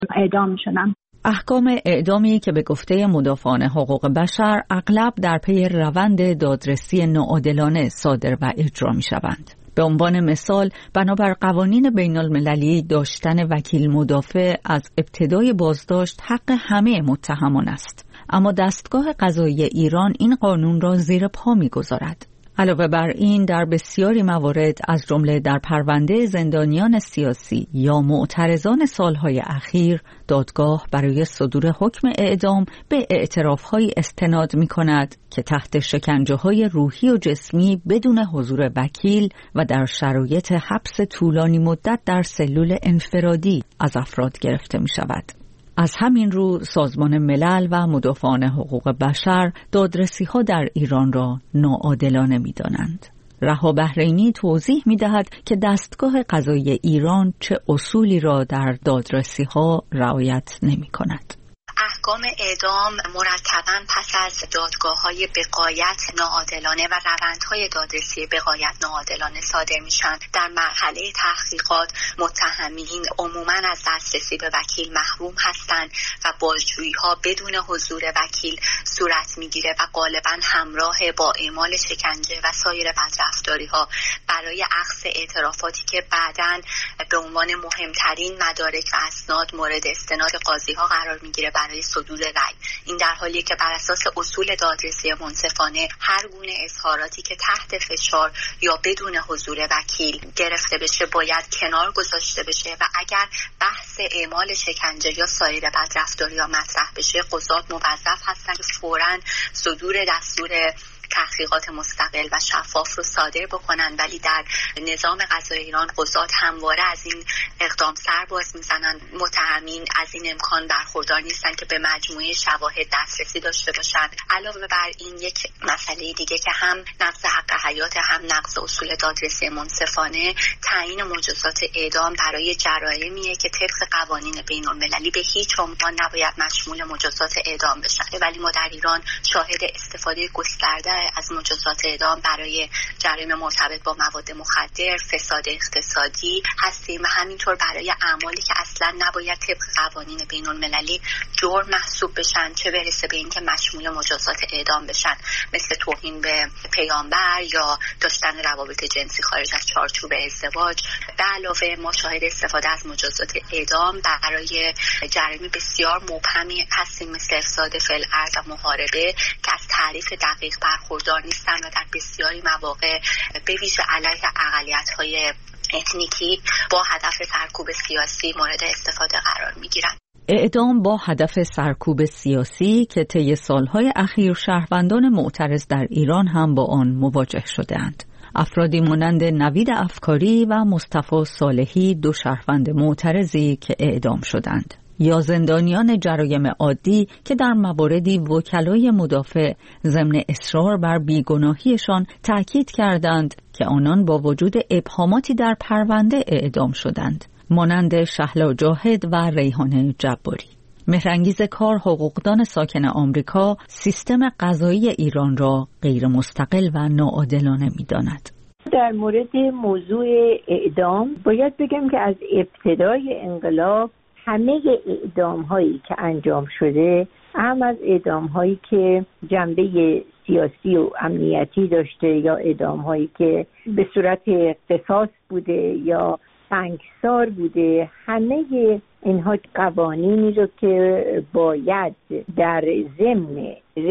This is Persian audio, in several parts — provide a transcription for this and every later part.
اعدام می‌شدن. احکام اعدامی که به گفته مدافعان حقوق بشر اغلب در پی روند دادرسی ناعادلانه صادر و اجرا می‌شوند. به عنوان مثال، بنابر قوانین بین المللی داشتن وکیل مدافع از ابتدای بازداشت حق همه متهمان است. اما دستگاه قضایی ایران این قانون را زیر پا می‌گذارد. علاوه بر این، در بسیاری موارد از جمله در پرونده زندانیان سیاسی یا معترضان سالهای اخیر، دادگاه برای صدور حکم اعدام به اعتراف‌هایی استناد می‌کند که تحت شکنجه‌های روحی و جسمی بدون حضور وکیل و در شرایط حبس طولانی مدت در سلول انفرادی از افراد گرفته می‌شود. از همین رو سازمان ملل و مدافعان حقوق بشر دادرسی‌ها در ایران را ناعادلانه می‌دانند. رها بحرینی توضیح می‌دهد که دستگاه قضایی ایران چه اصولی را در دادرسی‌ها رعایت نمی‌کند. احکام اعدام مرتباً پس از دادگاه‌های بغایت ناعادلانه و روندهای دادرسی بغایت ناعادلانه صادر میشن. در مرحله تحقیقات متهمین عموماً از دسترسی به وکیل محروم هستند و بازجویی‌ها بدون حضور وکیل صورت میگیره و غالباً همراه با اعمال شکنجه و سایر بدرفتاری‌ها برای اخذ اعترافاتی که بعداً به عنوان مهمترین مدارک و اسناد مورد استناد قاضی‌ها قرار میگیره برای صدور رأی. این در حالیه که بر اساس اصول دادرسی منصفانه هر گونه اظهاراتی که تحت فشار یا بدون حضور وکیل گرفته بشه باید کنار گذاشته بشه و اگر بحث اعمال شکنجه یا سایر بدرفتاری‌ها مطرح بشه، قضات موظف هستند که فوراً صدور دستور تحقیقات مستقل و شفاف رو صادر بکنن، ولی در نظام قضایی ایران قضات همواره از این اقدام سر باز میزنن. متهمین از این امکان برخوردار نیستن که به مجموعه شواهد دسترسی داشته باشن. علاوه بر این یک مسئله دیگه که هم نقض حق حیات هم نقض اصول دادرسی منصفانه، تعیین مجازات اعدام برای جرایمیه که طبق قوانین بین المللی به هیچ عنوان نباید مشمول مجازات اعدام بشن، ولی ما در ایران شاهد استفاده گسترده از مجازات اعدام برای جرایم مرتبط با مواد مخدر، فساد اقتصادی هستیم و همینطور برای اعمالی که اصلا نباید طبق قوانین بین المللی جرم محسوب بشن، چه برسه به اینکه مشمول مجازات اعدام بشن، مثل توهین به پیامبر یا داشتن روابط جنسی خارج از چارچوب ازدواج. به علاوه ما شاهد استفاده از مجازات اعدام برای جرایم بسیار مبهمی هستیم، مثل افساد فی‌الارض و محاربه که از تعریف دقیق برخوردار نیستن و در بسیاری مواقع به ویژه علیه اقلیت‌های اتنیکی با هدف سرکوب سیاسی مورد استفاده قرار می‌گیرند. اعدام با هدف سرکوب سیاسی که طی سالهای اخیر شهروندان معترض در ایران هم با آن مواجه شده‌اند. افرادی مانند نوید افکاری و مصطفی صالحی، دو شهروند معترضی که اعدام شدند، یا زندانیان جرایم عادی که در مواردی وکلای مدافع ضمن اصرار بر بیگناهیشان تأکید کردند که آنان با وجود ابهاماتی در پرونده اعدام شدند، مانند شهلا جاهد و ریحانه جباری. مهرانگیز کار، حقوقدان ساکن آمریکا، سیستم قضایی ایران را غیر مستقل و ناعادلانه می‌داند. در مورد موضوع اعدام باید بگم که از ابتدای انقلاب همه اعدام هایی که انجام شده، هم از اعدام هایی که جنبه سیاسی و امنیتی داشته یا اعدام هایی که به صورت قصاص بوده یا سنگسار بوده، همه اینها قوانینی رو که باید در ضمن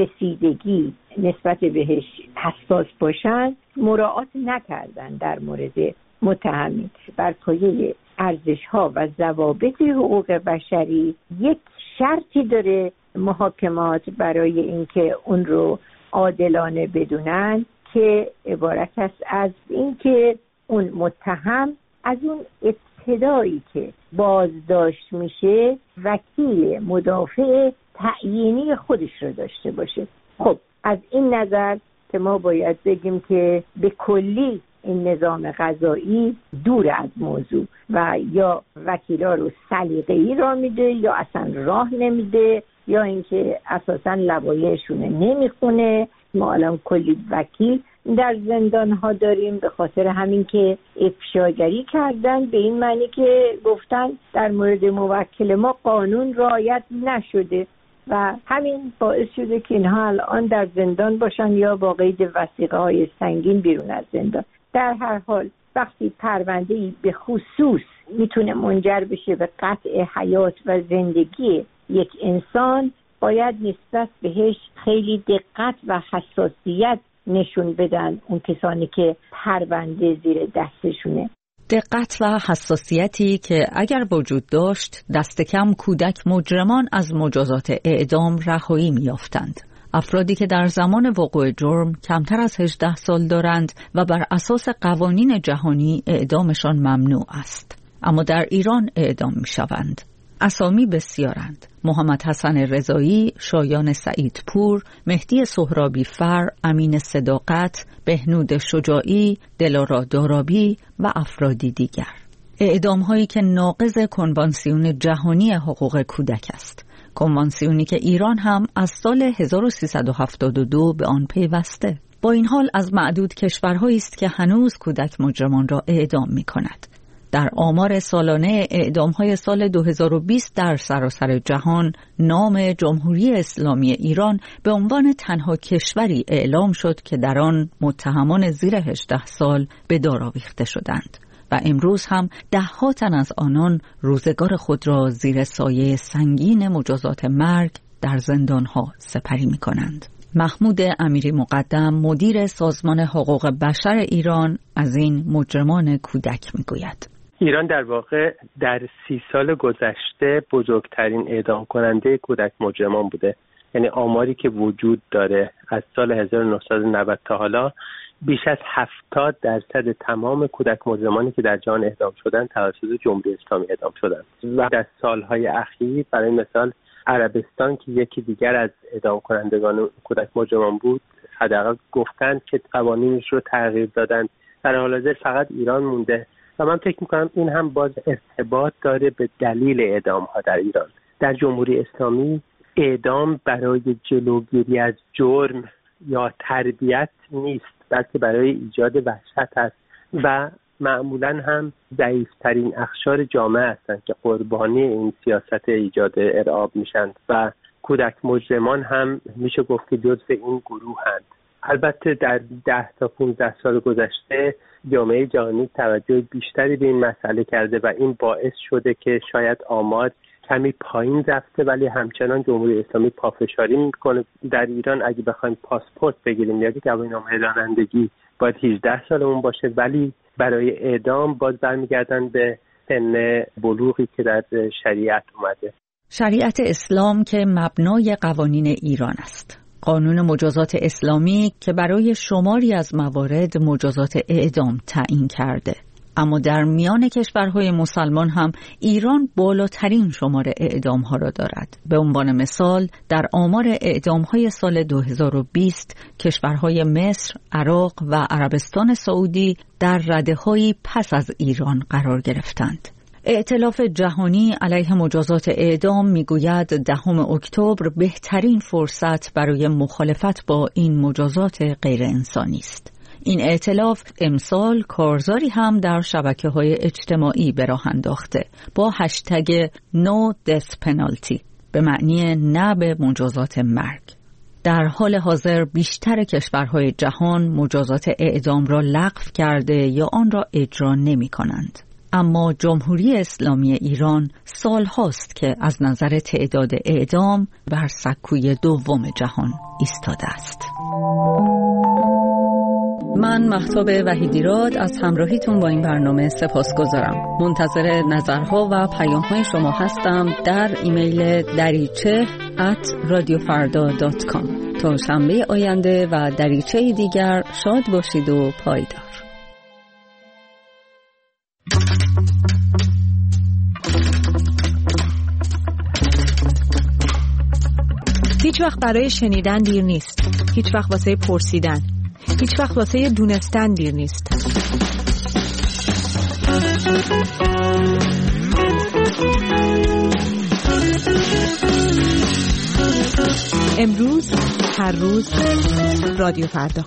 رسیدگی نسبت بهش حساس باشن مراعات نکردن. در مورد متهمین بر پایه ارزش‌ها و ضوابط حقوق بشری یک شرطی داره محاکمات برای اینکه اون رو عادلانه بدونن که عبارت است از اینکه اون متهم از اون ابتدایی که بازداشت میشه وکیل مدافع تعیینی خودش رو داشته باشه. خب از این نظر که ما باید بگیم که به کلی این نظام قضایی دور از موضوع و یا وکیلا رو سلیقه‌ای راه میده یا اصلا راه نمیده یا اینکه اساسا لوایحشون نمیخونه. ما الان کلی وکیل در زندان ها داریم، به خاطر همین که افشاگری کردن، به این معنی که گفتن در مورد موکل ما قانون رعایت نشده و همین باعث شده که اینها الان در زندان باشن یا با قید وثیقه های سنگین بیرون از زندان. در هر حال وقتی پرونده‌ای به خصوص میتونه منجر بشه به قطع حیات و زندگی یک انسان، باید نسبت بهش خیلی دقت و حساسیت نشون بدن اون کسانی که پرونده زیر دستشونه. دقت و حساسیتی که اگر وجود داشت، دست کم کودک مجرمان از مجازات اعدام رهایی می‌یافتند. افرادی که در زمان وقوع جرم کمتر از 18 سال دارند و بر اساس قوانین جهانی اعدامشان ممنوع است، اما در ایران اعدام می‌شوند. اسامی بسیارند: محمد حسن رضایی، شایان سعیدپور، مهدی سهرابی فر، امین صداقت، بهنود شجاعی، دلارا دارابی و افرادی دیگر. اعدام‌هایی که ناقض کنوانسیون جهانی حقوق کودک است، کنوانسیونی که ایران هم از سال 1372 به آن پیوسته. با این حال از معدود کشورهایی است که هنوز کودک مجرمان را اعدام می‌کند. در آمار سالانه اعدام‌های سال 2020 در سراسر جهان، نام جمهوری اسلامی ایران به عنوان تنها کشوری اعلام شد که در آن متهمان زیر 18 سال به دار آویخته شدند و امروز هم ده‌ها تن از آنان روزگار خود را زیر سایه سنگین مجازات مرگ در زندان‌ها سپری می‌کنند. محمود امیری مقدم، مدیر سازمان حقوق بشر ایران، از این مجرمان کودک می‌گوید: ایران در واقع در 30 سال گذشته بزرگترین اعدام کننده کودک مجرمان بوده. یعنی آماری که وجود داره از سال 1990 تا حالا، بیش از 70% تمام کودک مجرمانی که در جهان اعدام شدن توسط جمهوری اسلامی اعدام شدن. و در سالهای اخیر برای مثال عربستان که یکی دیگر از اعدام کنندگان کودک مجرمان بود، حداقل گفتن که قوانینش رو تغییر دادن. در حال حاضر فقط ایران مونده و من فکر میکنم این هم باز ارتباط داره به دلیل اعدام ها در ایران. در جمهوری اسلامی اعدام برای جلوگیری از جرم یا تربیت نیست، بلکه برای ایجاد وحشت است و معمولا هم ضعیفترین اقشار جامعه هستند که قربانی این سیاست ایجاد ارعاب میشن و کودک مجرمان هم میشه گفت که جزو این گروه هستند. البته در 10 تا 15 سال گذشته جامعه جهانی توجه بیشتری به این مسئله کرده و این باعث شده که شاید آمار کمی پایین رفته، ولی همچنان جمهوری اسلامی پافشاری میکنه. در ایران اگه بخوایم پاسپورت بگیریم یا گواهینامه رانندگی باید 18 سالمون باشه، ولی برای اعدام باز برمیگردن به سن بلوغی که در شریعت اومده. شریعت اسلام که مبنای قوانین ایران است. قانون مجازات اسلامی که برای شماری از موارد مجازات اعدام تعیین کرده. اما در میان کشورهای مسلمان هم ایران بالاترین شمار اعدام‌ها را دارد. به عنوان مثال در آمار اعدام‌های سال 2020 کشورهای مصر، عراق و عربستان سعودی در رده‌هایی پس از ایران قرار گرفتند. ائتلاف جهانی علیه مجازات اعدام میگوید 10 اکتبر بهترین فرصت برای مخالفت با این مجازات غیر انسانی است. این ائتلاف امسال کارزاری هم در شبکه‌های اجتماعی به راه انداخته با هشتگ No Death Penalty به معنی نه به مجازات مرگ. در حال حاضر بیشتر کشورهای جهان مجازات اعدام را لغو کرده یا آن را اجرا نمی‌کنند. اما جمهوری اسلامی ایران سال هاست که از نظر تعداد اعدام بر سکوی دوم جهان ایستاده است. من مهتاب وحیدیراد از همراهیتون با این برنامه سپاسگزارم. منتظر نظرها و پیام‌های شما هستم در ایمیل dariche@radiofarda.com. تا شنبه آینده و دریچه دیگر شاد باشید و پایدار. هیچ وقت برای شنیدن دیر نیست. هیچ وقت واسه پرسیدن. هیچ وقت واسه دونستن دیر نیست. امروز، هر روز، رادیو فردا.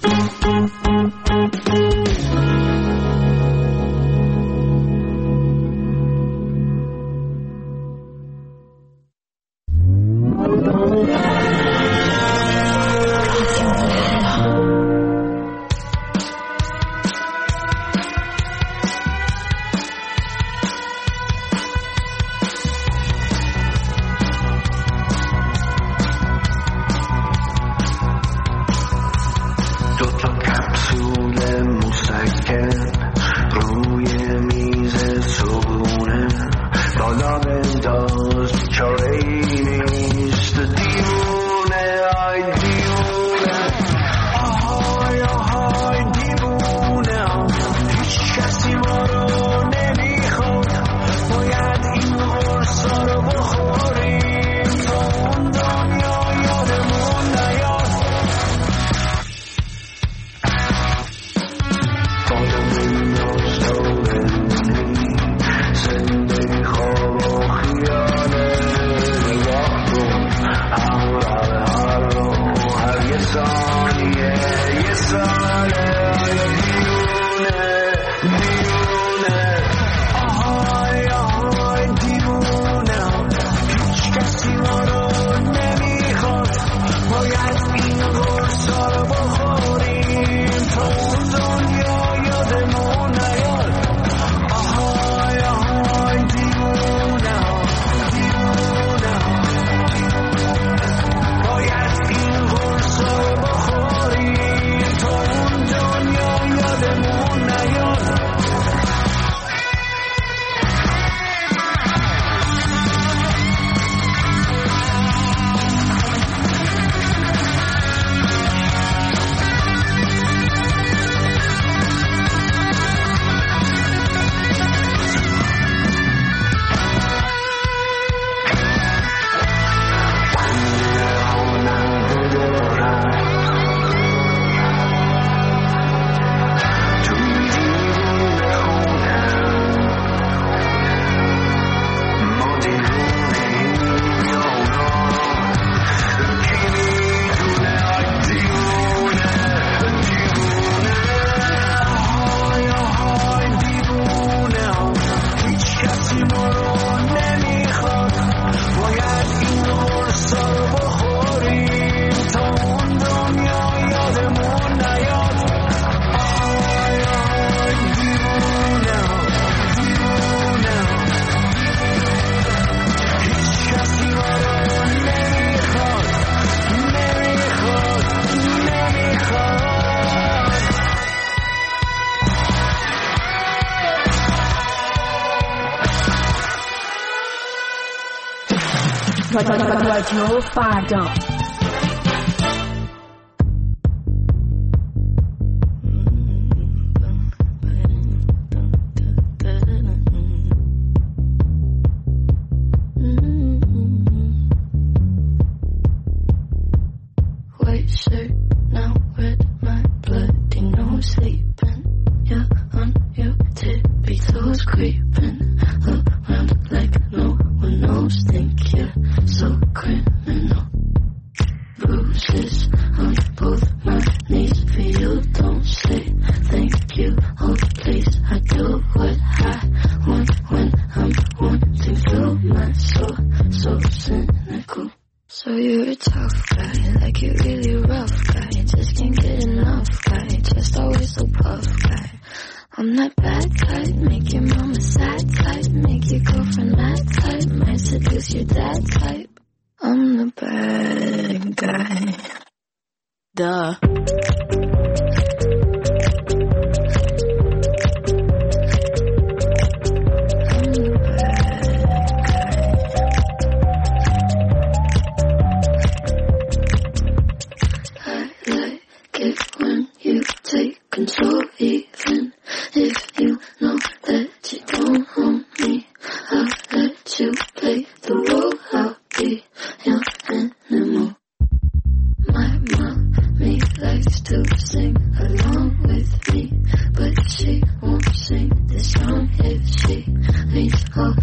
رادیو فردا.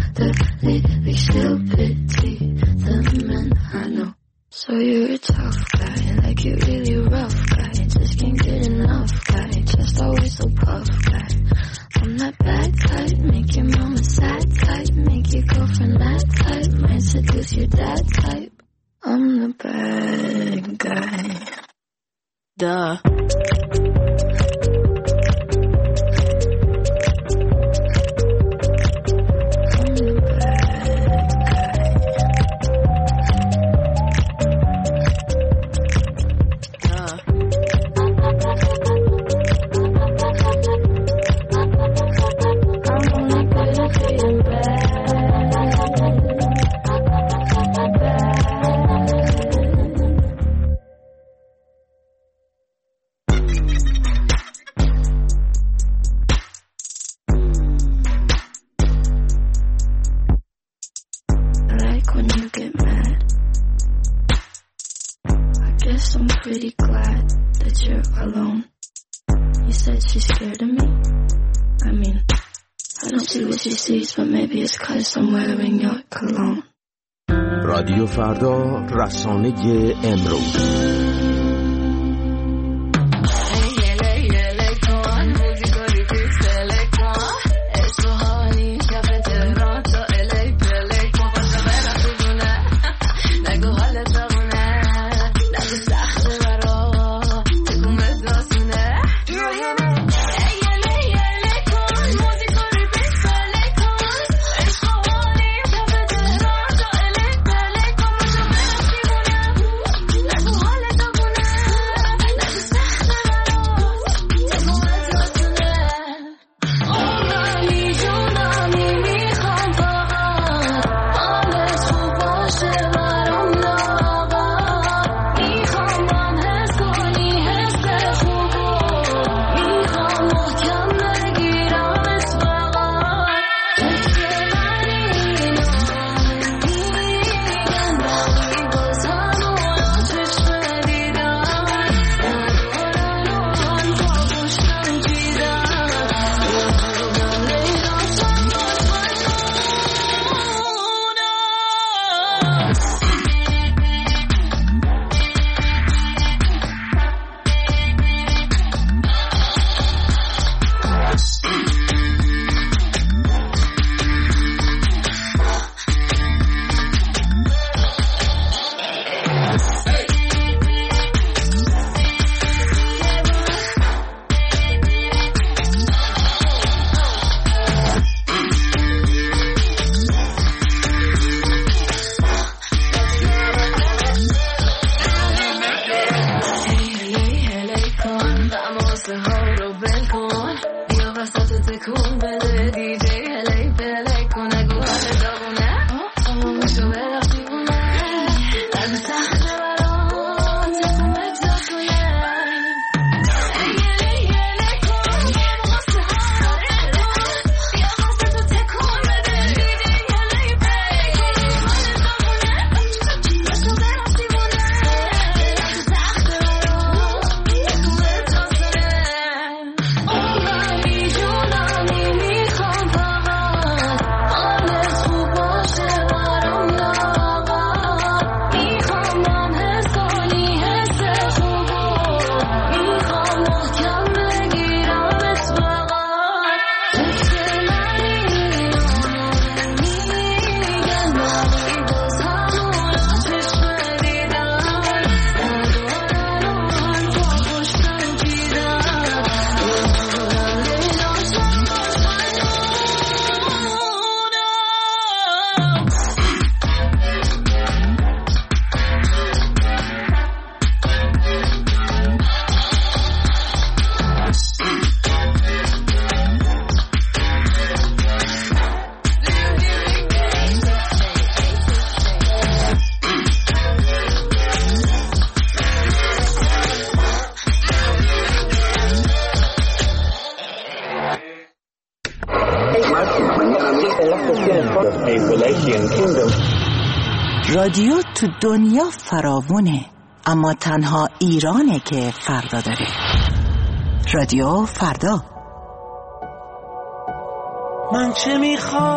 So you're a tough make it really rough, guy. Just can't get enough, guy. Just always so puff, guy. I'm that bad type, make your mama sad type, make your girlfriend mad type, might seduce your dad type. I'm the bad guy. Duh. But maybe it's 'cause I'm wearing your cologne. رادیو فردا، رسانه امروز. رادیو تو دنیا فراوونه، اما تنها ایرانه که فردا داره. رادیو فردا. من چه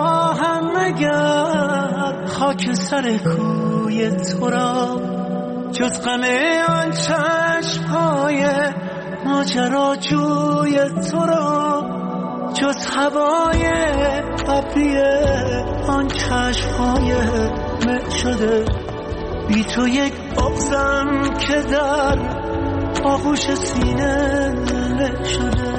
میخواهم مگر خاک سر کوی تو را جز غم آن چشم‌های ماجراجوی تو را، جز هوای ابری آن چشم‌های مه شده. بی تو یک بغضم که در آغوش سینه له شده.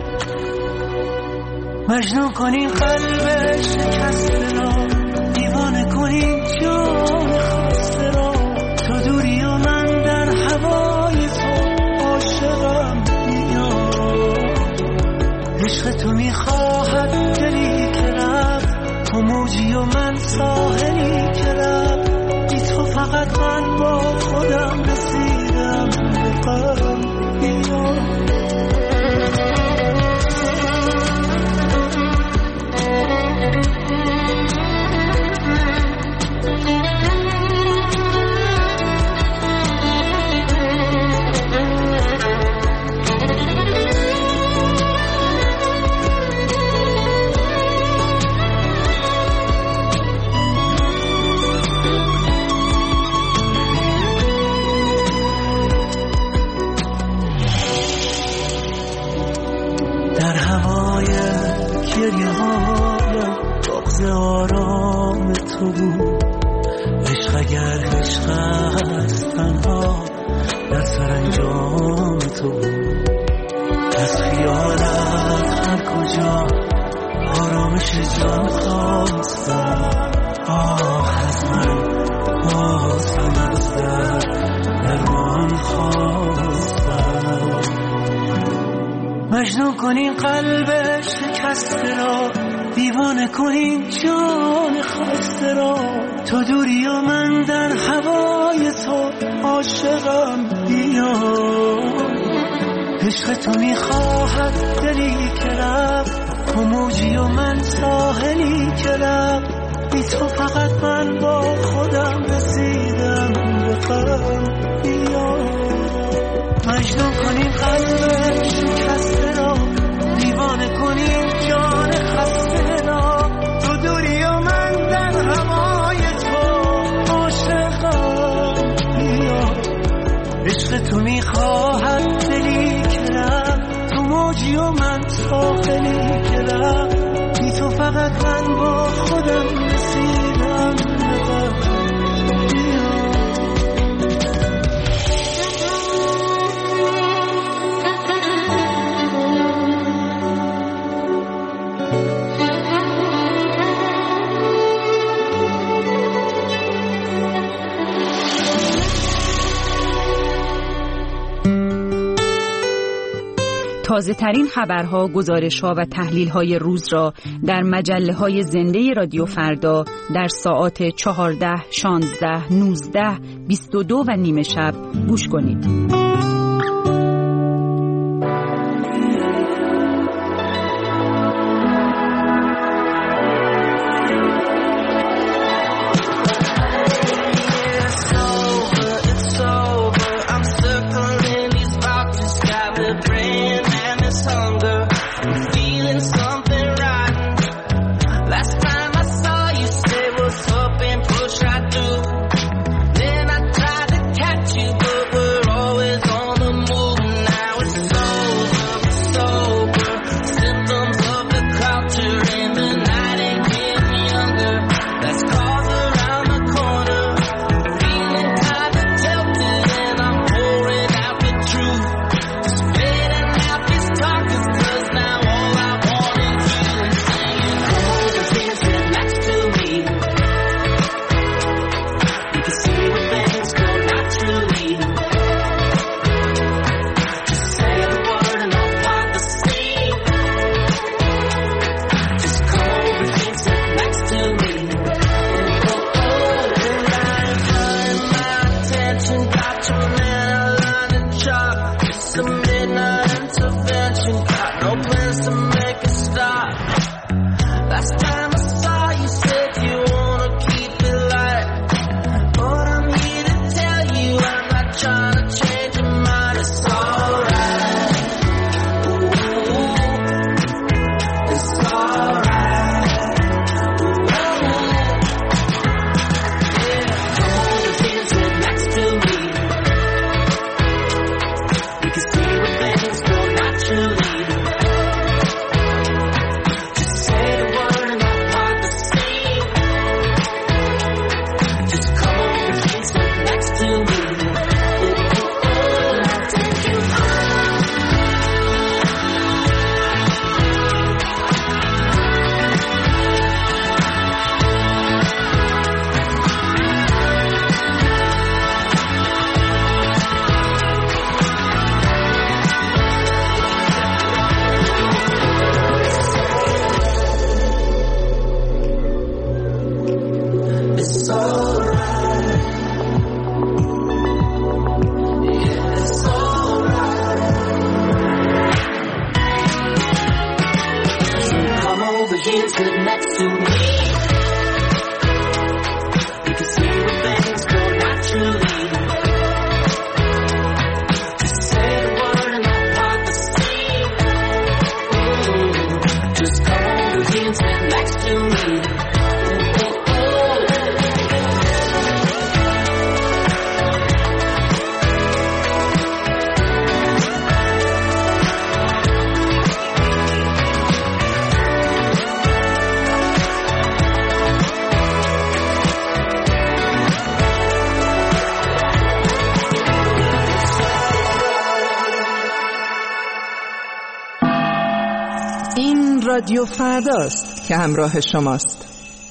مجنون کنیم قلب شکسته را، دیوانه کنیم جان خسته را. تو دوری و من در هوای تو عاشقم میاد. عشق تو میخواهد دلی که رفت، تو موجی و من ساحلی که رفت. بی تو فقط من با خودم رسیدم به قلب میاد. آرام تو بود عشق، اگر عشق است تنها در سرانجام تو بود. از خیالت هر کجا آرامش جان خواستم. از من بازم از درمان خواستم. مجنون کنیم قلب شکسته را، دیوانه کنیم جان خسته را. تو دوری و من در هوای تو عاشقم بیاد. عشق تو میخواهد دلی که رفت، تو موجی و من ساحلی که رفت. بی تو فقط من با خودم رسیدم به قلب بیاد. مجنون کنیم قلب شکسته را، دیوانه کنیم جان خسته را. تو دوری و من در هوای تو عاشقم بیاد. عشق تو میخواهد دلی که رفت، تو موجی و من ساحلی که رفت. بی تو فقط من با خودم رسیدم به قلب بیاد. تازه ترین خبرها، گزارش‌ها و تحلیل‌های روز را در مجله‌های زنده رادیو فردا در ساعات 14، 16، 19، 22 و نیمه شب گوش کنید. Push right through. Then I tried to catch you, but we're always رادیو فرداست که همراه شماست.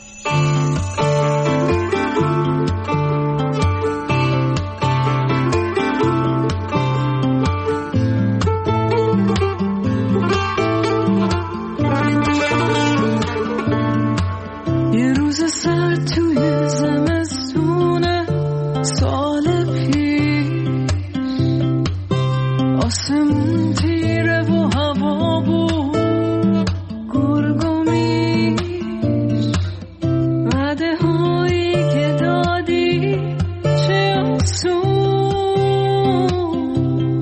یه روز سرد توی زمستونه سال پیش، آسمون تیره و هوا بود گرگ و میش، وعده هایی که دادی چه آسون،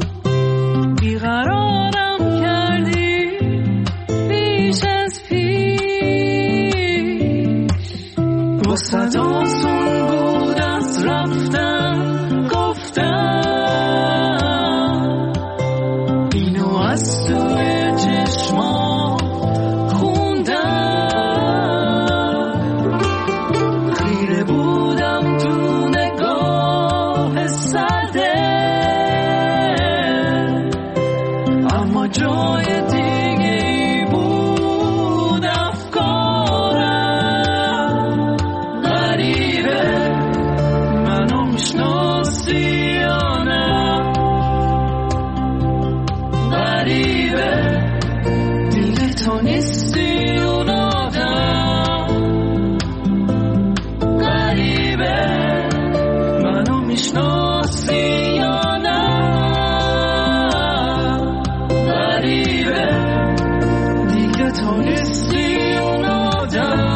بیقرارم کردی بیش از پیش، وسط آسون بود از رفتن گفتم، اینو از توی چشما خوندم، خیره بودم تو نگاه سرده، اما جای دیگه ای بود افکارم، غریبه منو میشناسی یا نه، غریبه دیگه تو نیستی اون آدم، غریبه منو میشناسی یا نه، غریبه دیگه تو نیستی اون آدم.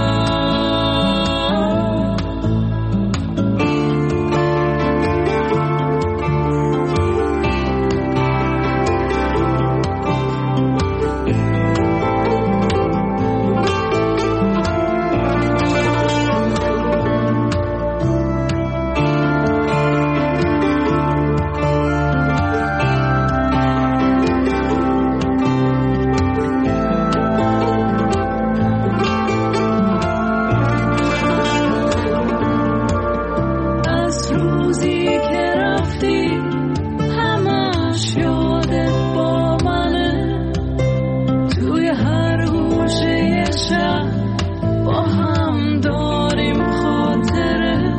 از روزی که رفتی همش یادت با منه، توی هر گوشه یه شب با هم داریم خاطره،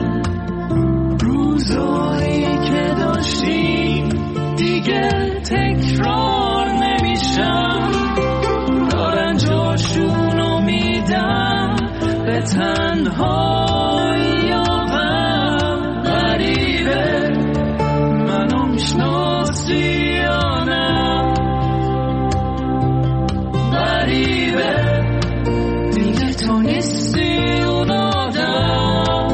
روزایی که داشتیم دیگه تکرار نمیشن، دارن جاشونو میدن به تنهایی آقام، غریبه منو میشناسی یا نه، غریبه دیگه تو نیستی اون آدم،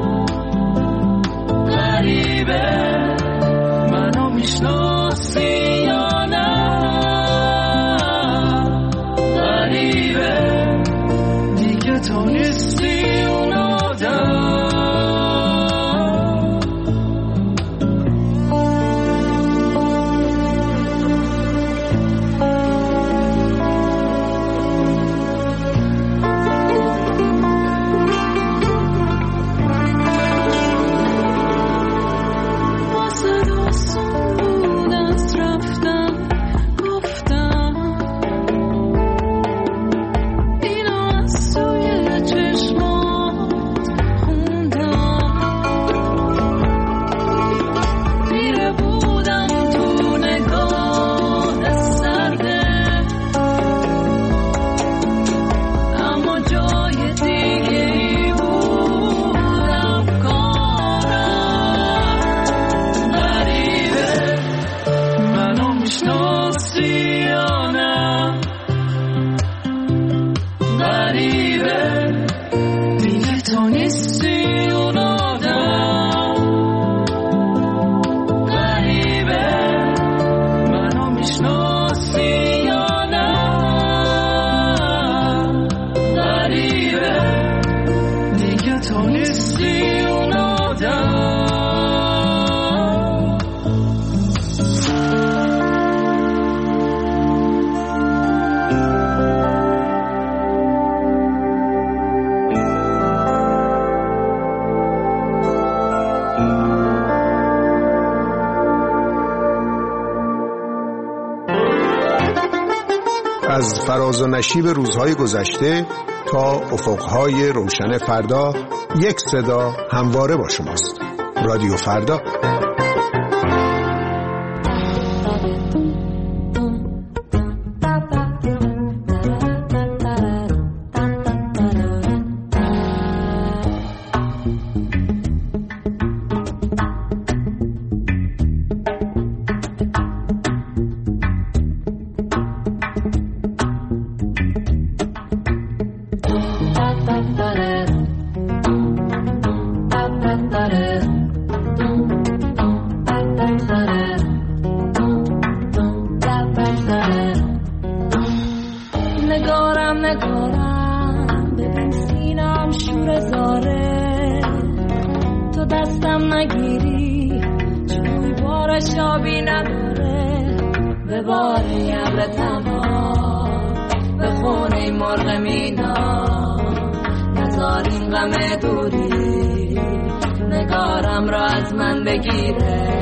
غریبه منو میشناسی یا نه، غریبه دیگه تو نیستی اون آدم. از فراز و نشیب روزهای گذشته تا افقهای روشن فردا، یک صدا همواره با شماست. رادیو فردا. نگارم ببین سینم شور زاره، تو دستم نگیری چوی بارش آبی نداره، به بار ابر تنها به خونه مرغ مینا، نزار این غم دوری نگارم را از من بگیره.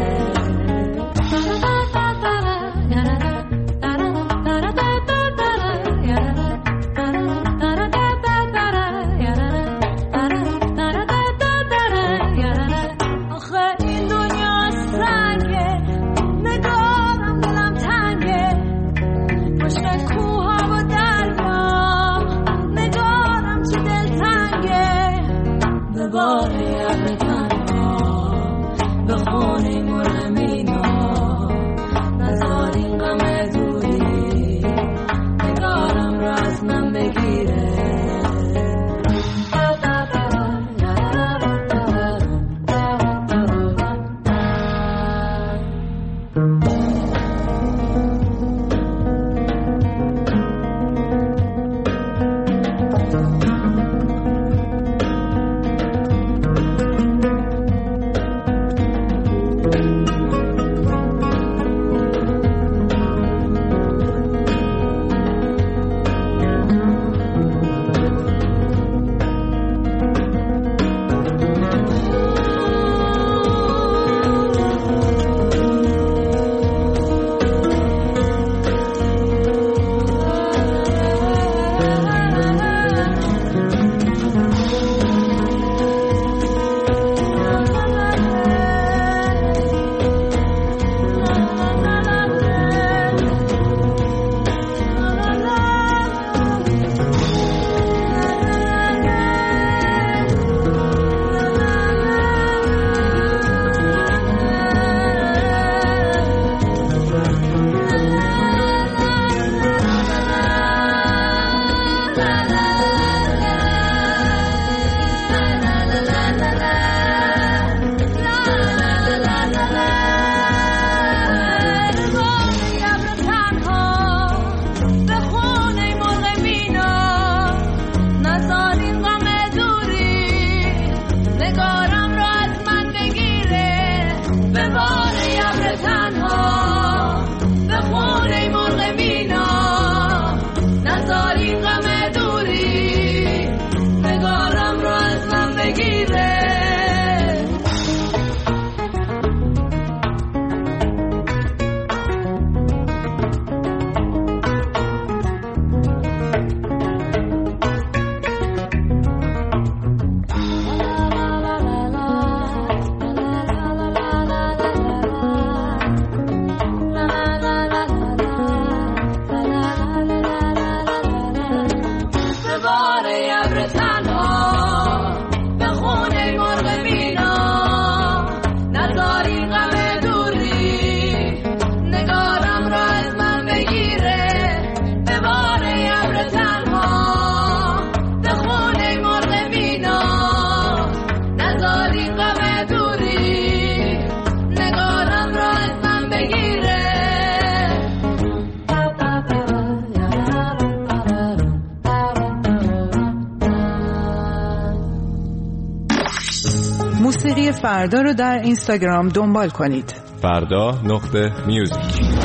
موسیقی فردا رو در اینستاگرام دنبال کنید. فردا.music.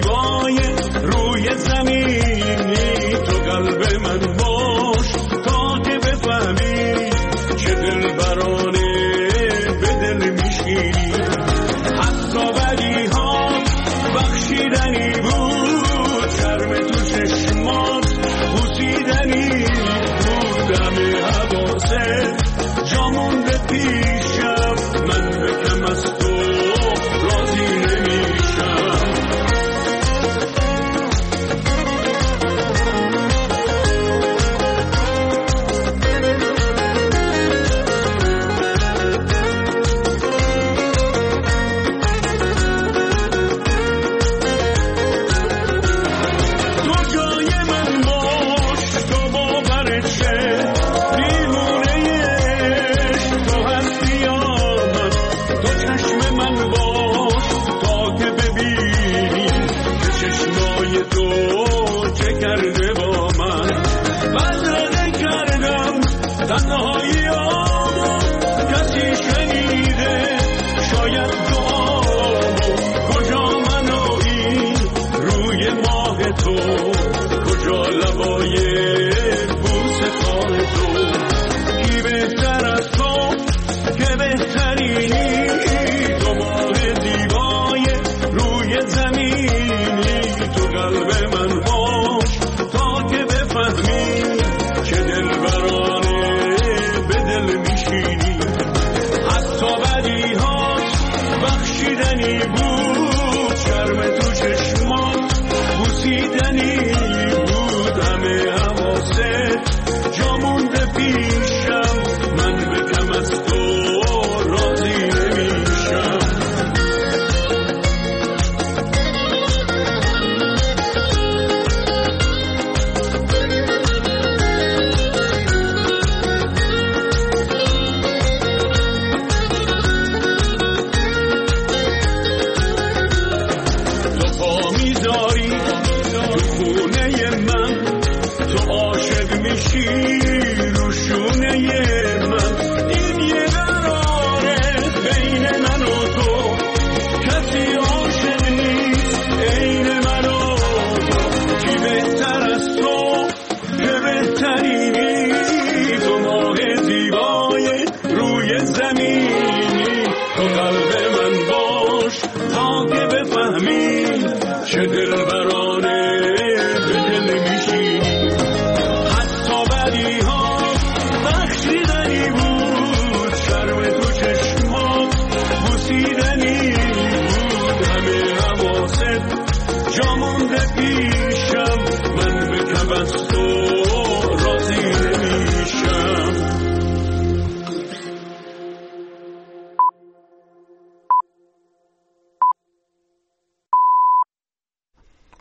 زیبای روی زمینی، تو قلب من باش تا که بفهمی چه دلبرانه به دل میشینی. حتی بدی ها بخشیدنی بود، شرم تو چشمات بوسیدنی بود. همه حواسه جا مونده پیشم، من به کم از تو راضی نمیشم. تنهایی آمو کسی شنیده، شاید تو آمو کجا منایی روی ماه تو، کجا لبای بوسه خال تو. کی بهتر از تو که بهترینی، تو ماه زیبای روی زمینی، تو قلب من باش تا که بفهمی که دلبرانه به دل میشینی. حتی بدی ها بخشیدنی بود، شرم تو چشمات بوسیدنی بود. همه حواست جا مونده پیشم، من به کم از تو راضی نمیشم. روشونه من این یه قراره بین من و تو، کسی عاشق نیست عین من و تو. کی بهتر از تو که بهترینی، تو ماه زیبای روی زمینی، تو قلب من باش تا که بفهمی چه دلبرانه به دل میشینی. بخشیدنی بود، شرم تو چشمات بوسیدنی بود. همه حواست جا مونده پیشم، من به کم از تو